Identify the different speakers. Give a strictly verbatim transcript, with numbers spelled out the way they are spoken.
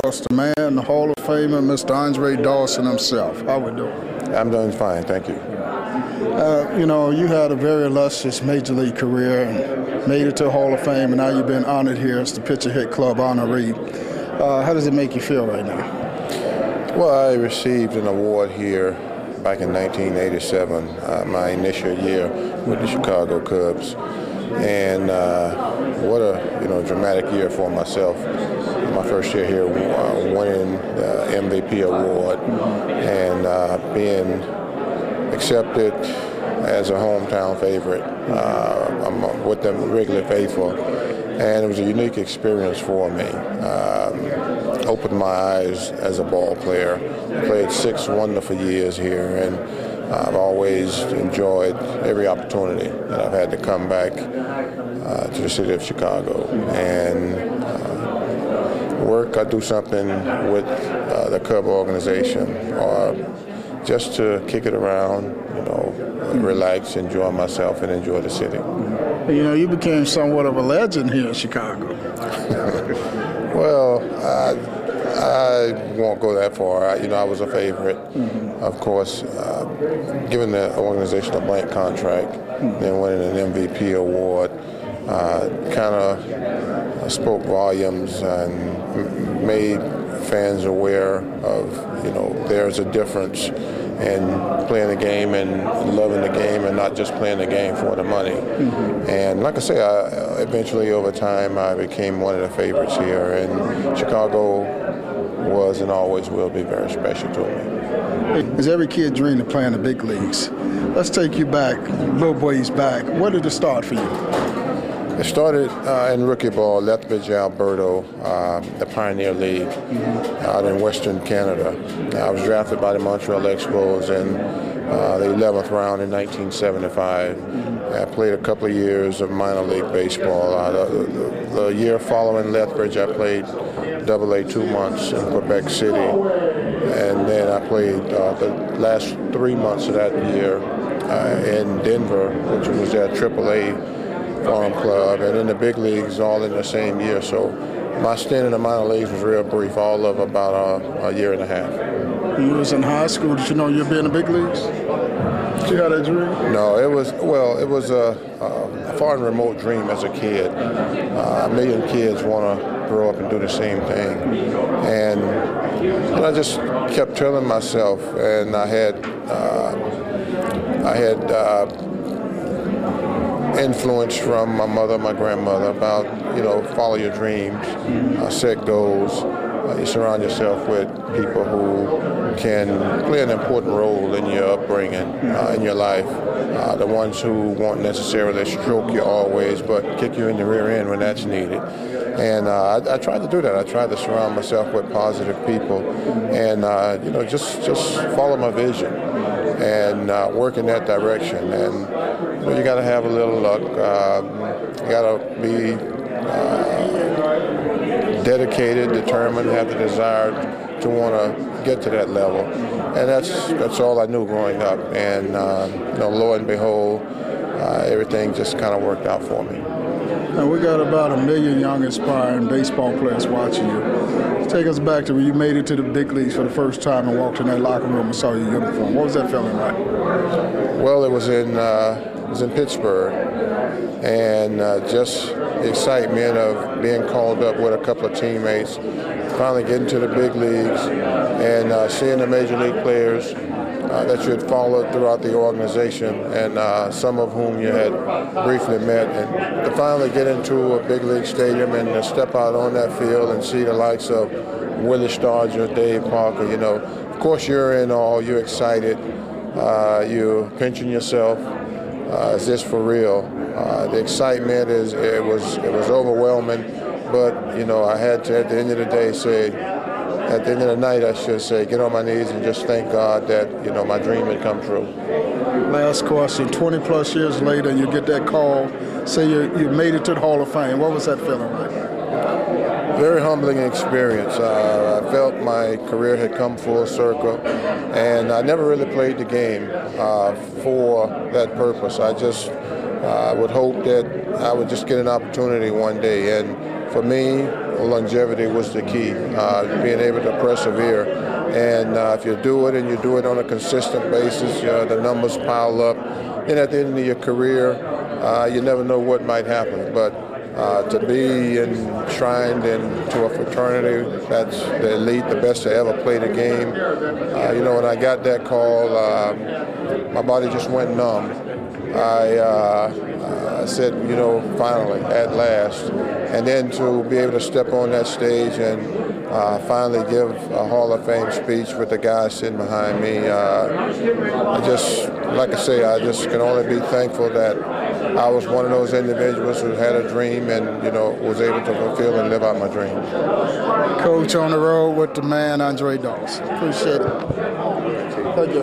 Speaker 1: across the man, the Hall of Famer, Mister Andre Dawson himself. How we doing?
Speaker 2: I'm doing fine, thank you.
Speaker 1: Uh, you know, you had a very illustrious major league career and made it to the Hall of Fame, and now you've been honored here as the Pitcher Hit Club honoree. Uh, how does it make you feel right now?
Speaker 2: Well, I received an award here back in nineteen eighty-seven, uh, my initial year with the Chicago Cubs, and uh, what a you know dramatic year for myself. My first year here, uh, winning the M V P award and uh, being accepted as a hometown favorite. Uh, I'm with the Wrigley faithful, and it was a unique experience for me. Um, opened my eyes as a ball player. I played six wonderful years here, and I've always enjoyed every opportunity that I've had to come back uh, to the city of Chicago and uh, work or do something with uh, the Cub organization, or just to kick it around, you know, relax, enjoy myself, and enjoy the city.
Speaker 1: You know, you became somewhat of a legend here in Chicago.
Speaker 2: Well, I, I won't go that far. I, you know, I was a favorite. Mm-hmm. Of course, uh, given the organization a blank contract, mm-hmm. then winning an M V P award, uh, kind of spoke volumes and made fans aware of, you know, there's a difference in playing the game and loving the game and not just playing the game for the money. Mm-hmm. And like I say, I, eventually over time I became one of the favorites here, and Chicago was and always will be very special to me.
Speaker 1: As every kid dreamed of playing the big leagues, let's take you back, little ways back. Where did it start for you?
Speaker 2: It started uh, in rookie ball, Lethbridge, Alberta, uh, the Pioneer League, mm-hmm. out in Western Canada. I was drafted by the Montreal Expos in uh, the eleventh round in nineteen seventy-five. Mm-hmm. I played a couple of years of minor league baseball. Uh, the, the, the year following Lethbridge, I played Double A two months in Quebec City, and then I played uh, the last three months of that year uh, in Denver, which was their Triple A farm club, and in the big leagues all in the same year. So my stint in the minor leagues was real brief, all of about a, a year and a half.
Speaker 1: When you was in high school, did you know you'd be in the big leagues? Did you have that dream?
Speaker 2: No, it was, well, it was a, a far and remote dream as a kid. Uh, a million kids want to grow up and do the same thing. And, and I just kept telling myself, and I had, uh, I had, uh, influence from my mother, my grandmother, about, you know, follow your dreams, uh, set goals. Uh, you surround yourself with people who can play an important role in your upbringing, uh, in your life. Uh, the ones who won't necessarily stroke you always, but kick you in the rear end when that's needed. And uh, I, I tried to do that. I tried to surround myself with positive people, and uh, you know, just just follow my vision and uh, work in that direction. And you know, you got to have a little luck. Uh, you got to be uh, dedicated, determined, have the desire to want to get to that level. And that's that's all I knew growing up. And uh, you know, lo and behold, uh, everything just kind of worked out for me.
Speaker 1: And we got about a million young aspiring baseball players watching you. Take us back to when you made it to the big leagues for the first time and walked in that locker room and saw your uniform. What was that feeling like?
Speaker 2: Well, it was in uh, it was in Pittsburgh, and uh, just the excitement of being called up with a couple of teammates, finally getting to the big leagues, and uh, seeing the major league players Uh, that you had followed throughout the organization, and uh, some of whom you had briefly met, and to finally get into a big league stadium and to step out on that field and see the likes of Willie Stargell, Dave Parker, you know, of course you're in awe, you're excited, uh, you're pinching yourself. Uh, is this for real? Uh, the excitement is it was it was overwhelming, but you know I had to at the end of the day say. At the end of the night, I should say, get on my knees and just thank God that, you know, my dream had come true.
Speaker 1: Last question, twenty plus years later, you get that call, say you, you made it to the Hall of Fame. What was that feeling like?
Speaker 2: Very humbling experience. Uh, I felt my career had come full circle, and I never really played the game uh, for that purpose. I just uh, would hope that I would just get an opportunity one day. And for me, longevity was the key, uh, being able to persevere. And uh, if you do it and you do it on a consistent basis, uh, the numbers pile up. And at the end of your career, uh, you never know what might happen. But uh, to be enshrined into a fraternity that's the elite, the best to ever play the game, uh, you know, when I got that call, uh, my body just went numb. I uh, said, you know, finally, at last. And then to be able to step on that stage and uh, finally give a Hall of Fame speech with the guys sitting behind me, uh, I just, like I say, I just can only be thankful that I was one of those individuals who had a dream and, you know, was able to fulfill and live out my dream.
Speaker 1: Coach, on the road with the man, Andre Dawson. Appreciate it. Thank you.